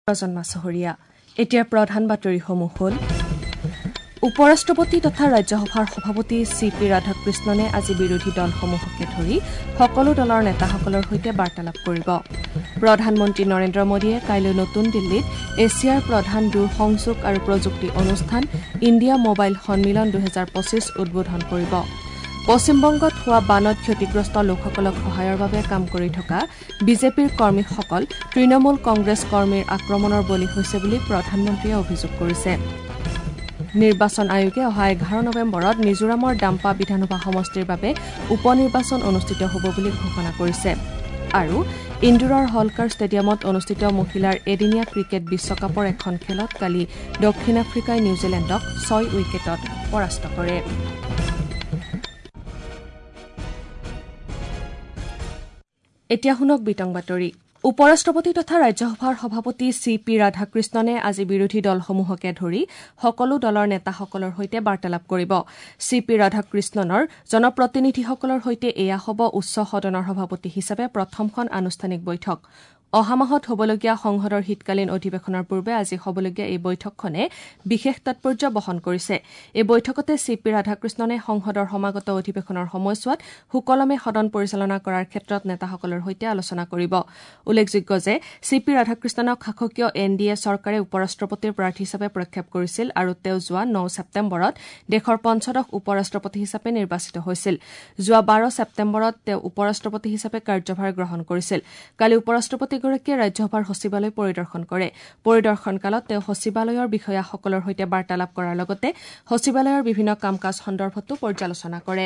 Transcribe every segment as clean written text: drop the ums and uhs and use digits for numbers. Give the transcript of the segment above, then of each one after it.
প্ৰজন্মা চহৰীয়া এতিয়া প্ৰধান বাতৰিসমূহ হ'ল উপৰাষ্ট্ৰপতি তথা ৰাজ্যসভাৰ সভাপতি চি.পি. ৰাধাকৃষ্ণনে আজি বিৰোধী দলসমূহকে ধৰি সকলো দলৰ নেতাসকলৰ সৈতে বাৰ্তালাপ কৰিব। প্ৰধানমন্ত্ৰী নৰেন্দ্ৰ মোদীয়ে কাইলৈ নতুন দিল্লীত এছিয়াৰ প্ৰধান দূৰসংযোগ আৰু প্ৰযুক্তি অনুষ্ঠান ইণ্ডিয়া মোবাইল সন্মিলন 2025 উদ্বোধন কৰিব। পশ্চিমবংগত হোৱা বানত ক্ষতিগ্ৰস্ত লোকসকলক সহায়ৰ বাবে কাম কৰি থকা বিজেপিৰ কৰ্মীসকল তৃণমূল কংগ্ৰেছ কৰ্মীৰ আক্ৰমণৰ বলি হৈছে বুলি প্ৰধানমন্ত্ৰীয়ে অভিযোগ কৰিছে। নিৰ্বাচন আয়োগে অহা 11 নৱেম্বৰত মিজোৰামৰ ডাম্পা বিধানসভা সমষ্টিৰ বাবে উপ নিৰ্বাচন অনুষ্ঠিত হ'ব বুলি ঘোষণা কৰিছে। আৰু ইন্দোৰৰ হলকাৰ ষ্টেডিয়ামত অনুষ্ঠিত মহিলাৰ এদিনীয়া ক্ৰিকেট বিশ্বকাপৰ এখন খেলত কালি দক্ষিণ আফ্ৰিকাই নিউজিলেণ্ডক 6 উইকেটত পৰাস্ত কৰে। এতিয়া শুনক বিতং বাতৰি। উপৰাষ্ট্ৰপতি তথা ৰাজ্যসভাৰ সভাপতি চি.পি. ৰাধাকৃষ্ণনে আজি বিৰোধী দলসমূহকে ধৰি সকলো দলৰ নেতাসকলৰ সৈতে বাৰ্তালাপ কৰিব। চি.পি. ৰাধাকৃষ্ণনৰ জনপ্ৰতিনিধিসকলৰ সৈতে এয়া হ'ব উচ্চ সদনৰ সভাপতি হিচাপে প্ৰথমখন আনুষ্ঠানিক বৈঠক। অহা মাহত হ'বলগীয়া সংসদৰ শীতকালীন অধিৱেশনৰ পূৰ্বে আজি হ'বলগীয়া এই বৈঠকখনে বিশেষ তাৎপৰ্য বহন কৰিছে। এই বৈঠকতে চি.পি. ৰাধাকৃষ্ণনে সংসদৰ সমাগত অধিৱেশনৰ সময়ছোৱাত সুকলমে সদন পৰিচালনা কৰাৰ ক্ষেত্ৰত নেতাসকলৰ সৈতে আলোচনা কৰিব। উল্লেখযোগ্য যে চি.পি. ৰাধাকৃষ্ণনক শাসকীয় NDA চৰকাৰে উপৰাষ্ট্ৰপতিৰ প্ৰাৰ্থী হিচাপে প্ৰক্ষেপ কৰিছিল আৰু তেওঁ যোৱা 9 ছেপ্টেম্বৰত দেশৰ পঞ্চদশ উপৰাষ্ট্ৰপতি হিচাপে নিৰ্বাচিত হৈছিল। যোৱা 12 ছেপ্টেম্বৰত তেওঁ উপৰাষ্ট্ৰপতি হিচাপে কাৰ্যভাৰ গ্ৰহণ কৰিছিল। কালি উপৰাষ্ট্ৰপতিগৰাকীয়ে ৰাজ্যসভাৰ সচিবালয় পৰিদৰ্শন কৰে। পৰিদৰ্শন কালত তেওঁ সচিবালয়ৰ বিষয়াসকলৰ সৈতে বাৰ্তালাপ কৰাৰ লগতে সচিবালয়ৰ বিভিন্ন কাম কাজ সন্দৰ্ভতো পৰ্যালোচনা কৰে।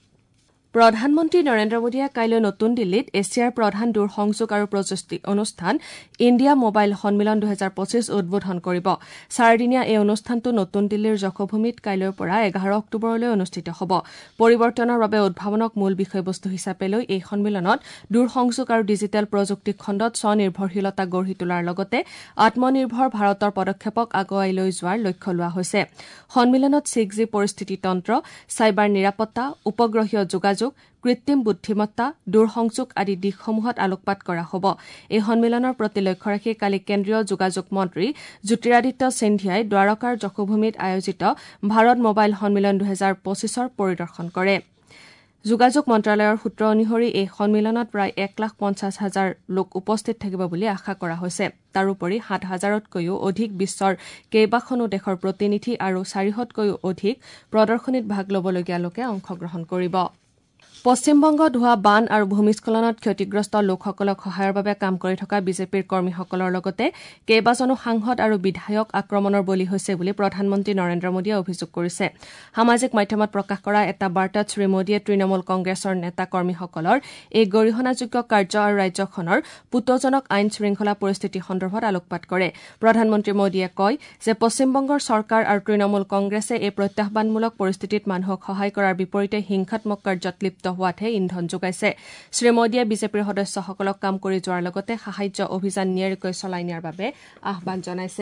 প্ৰধানমন্ত্ৰী নৰেন্দ্ৰ মোদীয়ে কাইলৈ নতুন দিল্লীত এছিয়াৰ প্ৰধান দূৰসংযোগ আৰু প্ৰযুক্তি অনুষ্ঠান ইণ্ডিয়া মোবাইল সন্মিলন 2025 উদ্বোধন কৰিব। 4দিনীয়া এই অনুষ্ঠানটো নতুন দিল্লীৰ যশোভূমিত কাইলৈৰ পৰা 11 অক্টোবৰলৈ অনুষ্ঠিত হ'ব। পৰিৱৰ্তনৰ বাবে উদ্ভাৱনক মূল বিষয়বস্তু হিচাপে লৈ এই সন্মিলনত দূৰসংযোগ আৰু ডিজিটেল প্ৰযুক্তি খণ্ডত স্বনিৰ্ভৰশীলতা গঢ়ি তোলাৰ লগতে আত্মনিৰ্ভৰ ভাৰতৰ পদক্ষেপক আগুৱাই লৈ যোৱাৰ লক্ষ্য লোৱা হৈছে। সন্মিলনত 6G পৰিস্থিতি তন্ত্ৰ, চাইবাৰ নিৰাপত্তা, উপগ্ৰহীয় যোগাযোগ, কৃত্ৰিম বুদ্ধিমত্তা, দূৰসংযোগ আদি দিশসমূহত আলোকপাত কৰা হ'ব। এই সন্মিলনৰ প্ৰতি লক্ষ্য ৰাখি কালি কেন্দ্ৰীয় যোগাযোগ মন্ত্ৰী জ্যোতিৰাদিত্য সিন্ধিয়াই দ্বাৰকাৰ যশোভূমিত আয়োজিত ভাৰত মোবাইল সন্মিলন 2025ৰ পৰিদৰ্শন কৰে। যোগাযোগ মন্ত্ৰালয়ৰ সূত্ৰ অনুসৰি এই সন্মিলনত প্ৰায় 1,50,000 লোক উপস্থিত থাকিব বুলি আশা কৰা হৈছে। তাৰোপৰি 7,000তকৈও অধিক বিশ্বৰ কেইবাখনো দেশৰ প্ৰতিনিধি আৰু 400তকৈও অধিক প্ৰদৰ্শনীত ভাগ ল'বলগীয়া লোকে অংশগ্ৰহণ কৰিব। পশ্চিমবংগত হোৱা বান আৰু ভূমিস্খলনত ক্ষতিগ্ৰস্ত লোকসকলক সহায়ৰ বাবে কাম কৰি থকা বিজেপিৰ কৰ্মীসকলৰ লগতে কেইবাজনো সাংসদ আৰু বিধায়ক আক্ৰমণৰ বলি হৈছে বুলি প্ৰধানমন্ত্ৰী নৰেন্দ্ৰ মোদীয়ে অভিযোগ কৰিছে। সামাজিক মাধ্যমত প্ৰকাশ কৰা এটা বাৰ্তাত শ্ৰীমোদীয়ে তৃণমূল কংগ্ৰেছৰ নেতা কৰ্মীসকলৰ এই গৰিহণাযোগ্য কাৰ্য আৰু ৰাজ্যখনৰ পুতৌজনক আইন শৃংখলা পৰিস্থিতি সন্দৰ্ভত আলোকপাত কৰে। প্ৰধানমন্ত্ৰী মোদীয়ে কয় যে পশ্চিমবংগৰ চৰকাৰ আৰু তৃণমূল কংগ্ৰেছে এই প্ৰত্যাহ্বানমূলক পৰিস্থিতিত মানুহক সহায় কৰাৰ বিপৰীতে হিংসাত্মক কাৰ্যত লিপ্ত হোৱাতহে ইন্ধন যোগাইছে। শ্ৰীমোদীয়ে বিজেপিৰ সদস্যসকলক কাম কৰি যোৱাৰ লগতে সাহায্য অভিযান নিয়াৰিকৈ চলাই নিয়াৰ বাবে আহ্বান জনাইছে।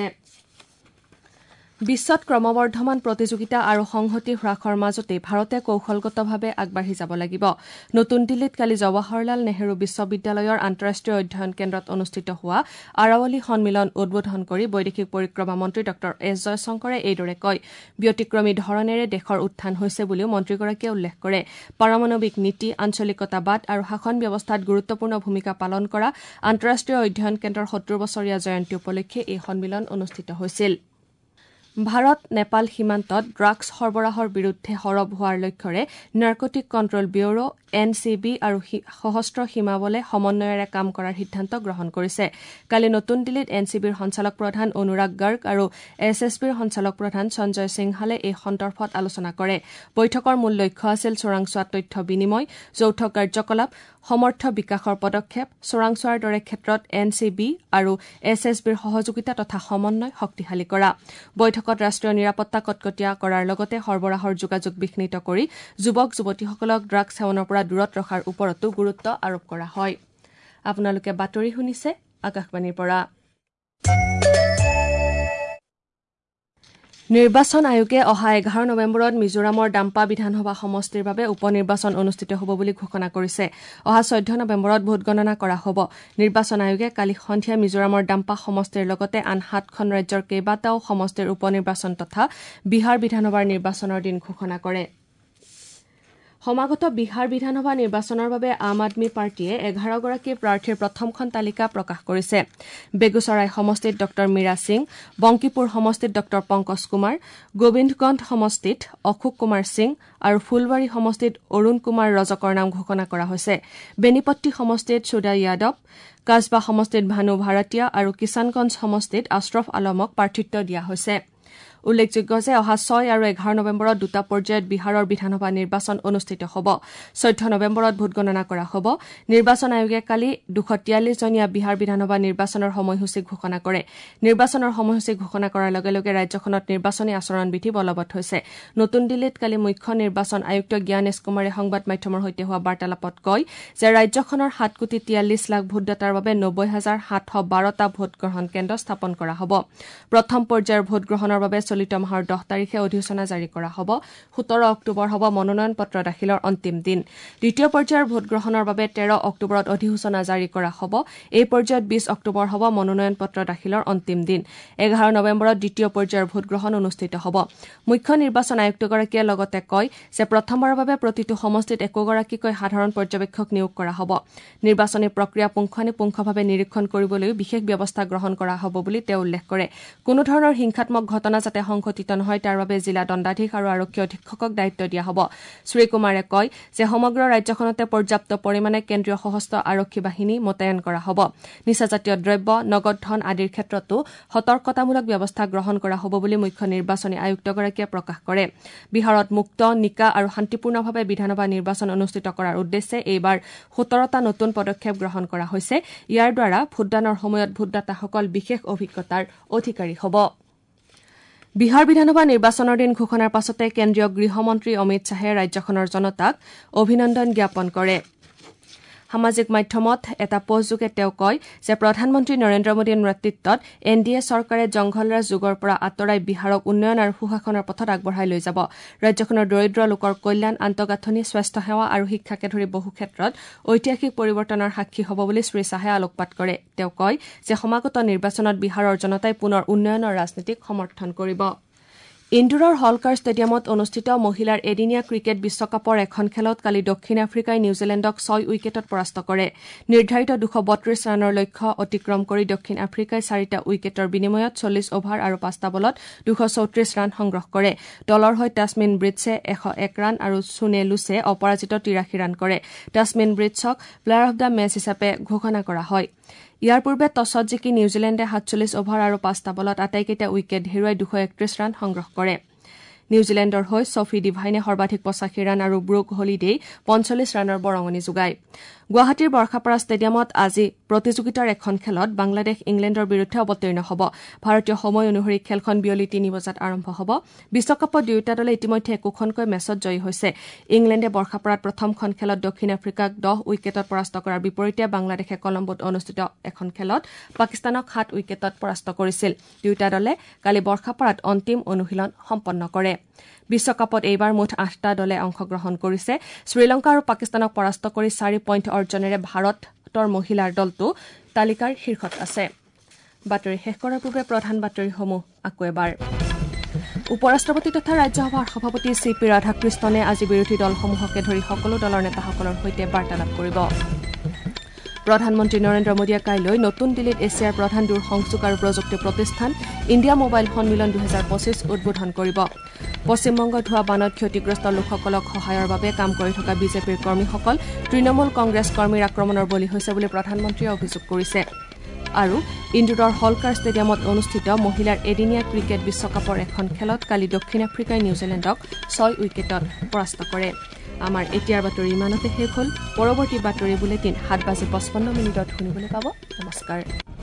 বিশ্বত ক্ৰমবৰ্ধমান প্ৰতিযোগিতা আৰু সংহতি হ্ৰাসৰ মাজতে ভাৰতে কৌশলগতভাৱে আগবাঢ়ি যাব লাগিব। নতুন দিল্লীত কালি জৱাহৰলাল নেহৰু বিশ্ববিদ্যালয়ৰ আন্তঃৰাষ্ট্ৰীয় অধ্যয়ন কেন্দ্ৰত অনুষ্ঠিত হোৱা আৰাৱলী সন্মিলন উদ্বোধন কৰি বৈদেশিক পৰিক্ৰমা মন্ত্ৰী ডঃ এছ জয়শংকৰে এইদৰে কয়। ব্যতিক্ৰমী ধৰণেৰে দেশৰ উত্থান হৈছে বুলিও মন্ত্ৰীগৰাকীয়ে উল্লেখ কৰে। পাৰমাণৱিক নীতি, আঞ্চলিকতাবাদ আৰু শাসন ব্যৱস্থাত গুৰুত্বপূৰ্ণ ভূমিকা পালন কৰা আন্তঃৰাষ্ট্ৰীয় অধ্যয়ন কেন্দ্ৰৰ 70 বছৰীয়া জয়ন্তী উপলক্ষে এই সন্মিলন অনুষ্ঠিত হৈছিল। ভাৰত নেপাল সীমান্তত ড্ৰাগছ সৰবৰাহৰ বিৰুদ্ধে সৰব হোৱাৰ লক্ষ্যৰে নাৰ্কটিক কণ্ট্ৰল ব্যুৰো NCB আৰু সশস্ত্ৰ সীমা বলে সমন্বয়েৰে কাম কৰাৰ সিদ্ধান্ত গ্ৰহণ কৰিছে। কালি নতুন দিল্লীত NCBৰ সঞ্চালক প্ৰধান অনুৰাগ গৰ্গ আৰু SSBৰ সঞ্চালক প্ৰধান সঞ্জয় সিংহালে এই সন্দৰ্ভত আলোচনা কৰে। বৈঠকৰ মূল লক্ষ্য আছিল চোৰাংচোৱা তথ্য বিনিময়, যৌথ কাৰ্যকলাপ, সমৰ্থ বিকাশৰ পদক্ষেপ, চোৰাংচোৱাৰ দৰে ক্ষেত্ৰত NCB আৰু SSBৰ সহযোগিতা তথা সমন্বয় শক্তিশালী কৰা। বৈঠকত ৰাষ্ট্ৰীয় নিৰাপত্তা কটকটীয়া কৰাৰ লগতে সৰবৰাহৰ যোগাযোগ বিঘ্নিত কৰি যুৱক যুৱতীসকলক ড্ৰাগ সেৱনৰ পৰা দূৰত ৰখাৰ ওপৰতো গুৰুত্ব আৰোপ কৰা হয়। আপোনালোকে বাতৰি শুনিছে আকাশবাণীৰ পৰা। নিৰ্বাচন আয়োগে অহা 11 নৱেম্বৰত মিজোৰামৰ ডাম্পা বিধানসভা সমষ্টিৰ বাবে উপ নিৰ্বাচন অনুষ্ঠিত হ'ব বুলি ঘোষণা কৰিছে। অহা 14 নৱেম্বৰত ভোট গণনা কৰা হ'ব। নিৰ্বাচন আয়োগে কালি সন্ধিয়া মিজোৰামৰ ডাম্পা সমষ্টিৰ লগতে আন 7খন ৰাজ্যৰ কেইবাটাও সমষ্টিৰ উপ নিৰ্বাচন তথা বিহাৰ বিধানসভাৰ নিৰ্বাচনৰ দিন ঘোষণা কৰে। সমাগত বিহাৰ বিধানসভা নিৰ্বাচনৰ বাবে আম আদমী পাৰ্টীয়ে 11গৰাকী প্ৰাৰ্থীৰ প্ৰথমখন তালিকা প্ৰকাশ কৰিছে। বেগুচৰাই সমষ্টিত ড মীৰা সিং, বংকিপুৰ সমষ্টিত ড পংকজ কুমাৰ, গোবিন্দগঞ্জ সমষ্টিত অশোক কুমাৰ সিং আৰু ফুলবাৰী সমষ্টিত অৰুণ কুমাৰ ৰজকৰ নাম ঘোষণা কৰা হৈছে। বেনিপট্টি সমষ্টিত সুদা যাদৱ, কাছবা সমষ্টিত ভানু ভাৰতীয়া আৰু কিষাণগঞ্জ সমষ্টিত আশ্ৰফ আলমক প্ৰাৰ্থিত্ব দিয়া হৈছে। উল্লেখযোগ্য যে অহা 6 আৰু 11 নৱেম্বৰত দুটা পৰ্যায়ত বিহাৰৰ বিধানসভা নিৰ্বাচন অনুষ্ঠিত হ'ব। 14 নৱেম্বৰত ভোট গণনা কৰা হ'ব। নিৰ্বাচন আয়োগে কালি 243জনীয়া বিহাৰ বিধানসভা নিৰ্বাচনৰ সময়সূচী ঘোষণা কৰে। নিৰ্বাচনৰ সময়সূচী ঘোষণা কৰাৰ লগে লগে ৰাজ্যখনত নিৰ্বাচনী আচৰণ বিধি বলবৎ হৈছে। নতুন দিল্লীত কালি মুখ্য নিৰ্বাচন আয়ুক্ত জ্ঞানেশ কুমাৰে সংবাদ মাধ্যমৰ সৈতে হোৱা বাৰ্তালাপত কয় যে ৰাজ্যখনৰ 7,43,00,000 ভোটদাতাৰ বাবে 90,712টা ভোটগ্ৰহণ কেন্দ্ৰ স্থাপন কৰা হ'ব। প্ৰথম পৰ্যায়ৰ ভোটগ্ৰহণৰ বাবে চলিত মাহৰ 10 তাৰিখে অধিসূচনা জাৰি কৰা হ'ব। 17 অক্টোবৰ হ'ব মনোনয়ন পত্ৰ দাখিলৰ অন্তিম দিন। দ্বিতীয় পৰ্যায়ৰ ভোটগ্ৰহণৰ বাবে 13 অক্টোবৰত অধিসূচনা জাৰি কৰা হ'ব। এই পৰ্যায়ত 20 অক্টোবৰ হ'ব মনোনয়ন পত্ৰ দাখিলৰ অন্তিম দিন। 11 নৱেম্বৰত দ্বিতীয় পৰ্যায়ৰ ভোটগ্ৰহণ অনুষ্ঠিত হ'ব। মুখ্য নিৰ্বাচন আয়ুক্তগৰাকীয়ে লগতে কয় যে প্ৰথমবাৰৰ বাবে প্ৰতিটো সমষ্টিত একোগৰাকীকৈ সাধাৰণ পৰ্যবেক্ষক নিয়োগ কৰা হ'ব। নিৰ্বাচনী প্ৰক্ৰিয়া পুংখানুপুংখভাৱে নিৰীক্ষণ কৰিবলৈও বিশেষ ব্যৱস্থা গ্ৰহণ কৰা হ'ব বুলি তেওঁ উল্লেখ কৰে। কোনো ধৰণৰ হিংসাত্মক ঘটনা যাতে সংঘটিত নহয় তাৰ বাবে জিলা দণ্ডাধীশ আৰু আৰক্ষী অধীক্ষকক দায়িত্ব দিয়া হ'ব। শ্ৰীকুমাৰে কয় যে সমগ্ৰ ৰাজ্যখনতে পৰ্যাপ্ত পৰিমাণে কেন্দ্ৰীয় সশস্ত্ৰ আৰক্ষী বাহিনী মোতায়েন কৰা হ'ব। নিচাজাতীয় দ্ৰব্য, নগদ ধন আদিৰ ক্ষেত্ৰতো সতৰ্কতামূলক ব্যৱস্থা গ্ৰহণ কৰা হ'ব বুলি মুখ্য নিৰ্বাচনী আয়ুক্তগৰাকীয়ে প্ৰকাশ কৰে। বিহাৰত মুক্ত, নিকা আৰু শান্তিপূৰ্ণভাৱে বিধানসভা নিৰ্বাচন অনুষ্ঠিত কৰাৰ উদ্দেশ্যে এইবাৰ 17টা নতুন পদক্ষেপ গ্ৰহণ কৰা হৈছে। ইয়াৰ দ্বাৰা ভোটদানৰ সময়ত ভোটদাতাসকল বিশেষ অভিজ্ঞতাৰ অধিকাৰী হ'ব। বিহাৰ বিধানসভা নিৰ্বাচনৰ দিন ঘোষণাৰ পাছতে কেন্দ্ৰীয় গৃহমন্ত্ৰী অমিত শ্বাহে ৰাজ্যখনৰ জনতাক অভিনন্দন জ্ঞাপন কৰে। সামাজিক মাধ্যমত এটা পোষ্টযোগে তেওঁ কয় যে প্ৰধানমন্ত্ৰী নৰেন্দ্ৰ মোদীৰ নেতৃত্বত NDA চৰকাৰে জংঘলৰাজ যুগৰ পৰা আঁতৰাই বিহাৰক উন্নয়ন আৰু সুশাসনৰ পথত আগবঢ়াই লৈ যাব। ৰাজ্যখনৰ দৰিদ্ৰ লোকৰ কল্যাণ, আন্তঃগাঁথনি, স্বাস্থ্যসেৱা আৰু শিক্ষাকে ধৰি বহু ক্ষেত্ৰত ঐতিহাসিক পৰিৱৰ্তনৰ সাক্ষী হ'ব বুলি শ্ৰীশ্বাহে আলোকপাত কৰে। তেওঁ কয় যে সমাগত নিৰ্বাচনত বিহাৰৰ জনতাই পুনৰ উন্নয়নৰ ৰাজনীতিক সমৰ্থন কৰিব। ইন্দোৰৰ হলকাৰ ষ্টেডিয়ামত অনুষ্ঠিত মহিলাৰ এদিনীয়া ক্ৰিকেট বিশ্বকাপৰ এখন খেলত কালি দক্ষিণ আফ্ৰিকাই নিউজিলেণ্ডক 6 উইকেটত পৰাস্ত কৰে। নিৰ্ধাৰিত 232 ৰানৰ লক্ষ্য অতিক্ৰম কৰি দক্ষিণ আফ্ৰিকাই 4টা উইকেটৰ বিনিময়ত 40 অভাৰ আৰু 5টা বলত 234 ৰান সংগ্ৰহ কৰে। দলৰ হৈ টাছমিন ব্ৰিটছে 101 ৰান আৰু সুনে লুছে অপৰাজিত 83 ৰান কৰে। টাছমিন ব্ৰিটছক প্লেয়াৰ অব দ্য মেচ হিচাপে ঘোষণা কৰা হয়। ইয়াৰ পূৰ্বে টছত জিকি নিউজিলেণ্ডে 47 অভাৰ আৰু 5টা বলত আটাইকেইটা উইকেট হেৰুৱাই 231 ৰান সংগ্ৰহ কৰে। নিউজিলেণ্ডৰ হৈ ছফি ডিভাইনে সৰ্বাধিক 85 ৰান আৰু ব্ৰুক হলিডেই 45 ৰানৰ বৰঙণি যোগায়। গুৱাহাটীৰ বৰ্ষাপাৰা ষ্টেডিয়ামত আজি প্ৰতিযোগিতাৰ এখন খেলত বাংলাদেশ ইংলেণ্ডৰ বিৰুদ্ধে অৱতীৰ্ণ হ'ব। ভাৰতীয় সময় অনুসৰি খেলখন বিয়লি 3 বজাত আৰম্ভ হ'ব। বিশ্বকাপত দুয়োটা দলে ইতিমধ্যে একোখনকৈ মেচত জয়ী হৈছে। ইংলেণ্ডে বৰ্ষাপাৰাত প্ৰথমখন খেলত দক্ষিণ আফ্ৰিকাক 10 উইকেটত পৰাস্ত কৰাৰ বিপৰীতে বাংলাদেশে কলম্বোত অনুষ্ঠিত এখন খেলত পাকিস্তানক 7 উইকেটত পৰাস্ত কৰিছিল। দুয়োটা দলে কালি বৰ্ষাপাৰাত অন্তিম অনুশীলন সম্পন্ন কৰে। বিশ্বকাপত এইবাৰ মুঠ 8টা দলে অংশগ্ৰহণ কৰিছে। শ্ৰীলংকা আৰু পাকিস্তানক পৰাস্ত কৰি 4 পইণ্ট অৰ্জনেৰে ভাৰতৰ মহিলাৰ দলটো তালিকাৰ শীৰ্ষত আছে। বাতৰি শেষ কৰাৰ পূৰ্বে প্ৰধান বাতৰিসমূহ আকৌ এবাৰ। উপৰাষ্ট্ৰপতি তথা ৰাজ্যসভাৰ সভাপতি CP ৰাধাকৃষ্ণনে আজি বিৰোধী দলসমূহকে ধৰি সকলো দলৰ নেতাসকলৰ সৈতে বাৰ্তালাপ কৰিব। প্ৰধানমন্ত্ৰী নৰেন্দ্ৰ মোদীয়ে কাইলৈ নতুন দিল্লীত এছিয়াৰ প্ৰধান দূৰসংযোগ আৰু প্ৰযুক্তি প্ৰতিষ্ঠান ইণ্ডিয়া মোবাইল সন্মিলন 2025 উদ্বোধন কৰিব। পশ্চিমবংগত হোৱা বানত ক্ষতিগ্ৰস্ত লোকসকলক সহায়ৰ বাবে কাম কৰি থকা বিজেপিৰ কৰ্মীসকল তৃণমূল কংগ্ৰেছ কৰ্মীৰ আক্ৰমণৰ বলি হৈছে বুলি প্ৰধানমন্ত্ৰীয়ে অভিযোগ কৰিছে। আৰু ইন্দোৰৰ হলকাৰ ষ্টেডিয়ামত অনুষ্ঠিত মহিলাৰ এদিনীয়া ক্ৰিকেট বিশ্বকাপৰ এখন খেলত কালি দক্ষিণ আফ্ৰিকাই নিউজিলেণ্ডক 6 উইকেটত পৰাস্ত কৰে। আমাৰ এতিয়াৰ বাতৰি ইমানতে শেষ হ'ল। পৰৱৰ্তী বাতৰি বুলেটিন 7:55 শুনিবলৈ পাব। নমস্কাৰ।